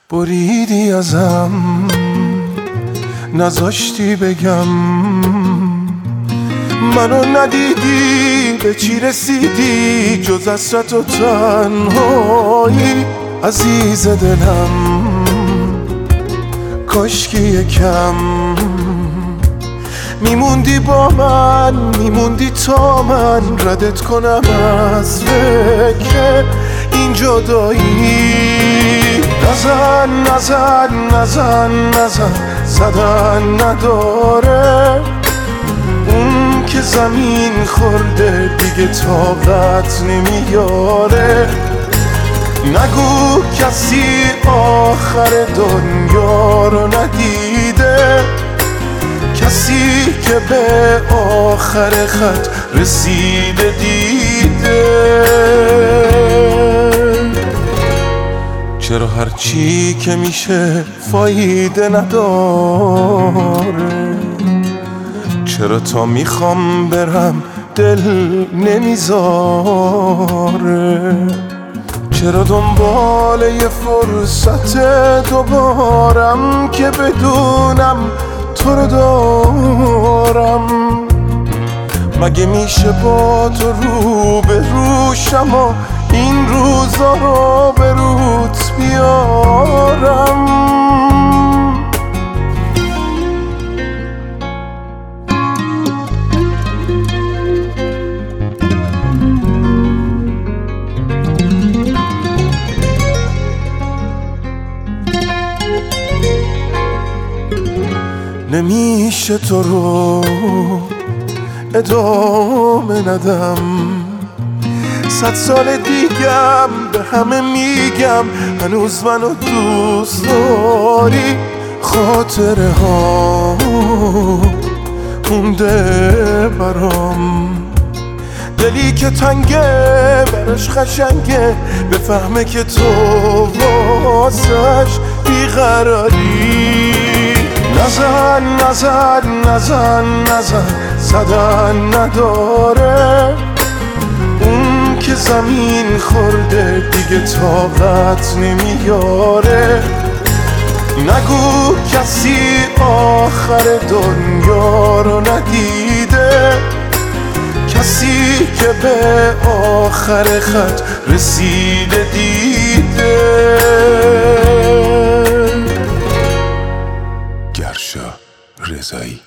بریدی ازم، نذاشتی بگم، منو ندیدی به چی رسیدی جز حسرت و تنهایی. عزیز دلم کاشکی یکم میموندی با من، میموندی تا من ردت کنم از فکر این جدایی. نزن نزن نزن نزن، زدن نداره، اون که زمین خورده دیگه طاقت نمیاره. نگو کسی آخر دنیا رو ندیده، کسی که به آخر خط رسیده دیده. چرا هرچی که میشه فایده نداره؟ چرا تا میخوام برم دل نمیذاره؟ چرا دنبال یه فرصت دوبارم که بدونم تو رو دارم؟ مگه میشه با تو رو به روشم و این روزا رو به روت بیارم؟ نمیشه تو رو ادامه ندم، 100 سال دیگم به همه میگم هنوز منو دوست داری. خاطره ها مونده برام، دلی که تنگه برش قشنگه بفهمه که تو واسش بیقراری. نزن نزن نزن نزن، زدن نداره، اون که زمین خورده دیگه طاقت نمیاره. نگو کسی آخر دنیا رو ندیده، کسی که به آخر خط رسیده دیده. گرشا رضایی.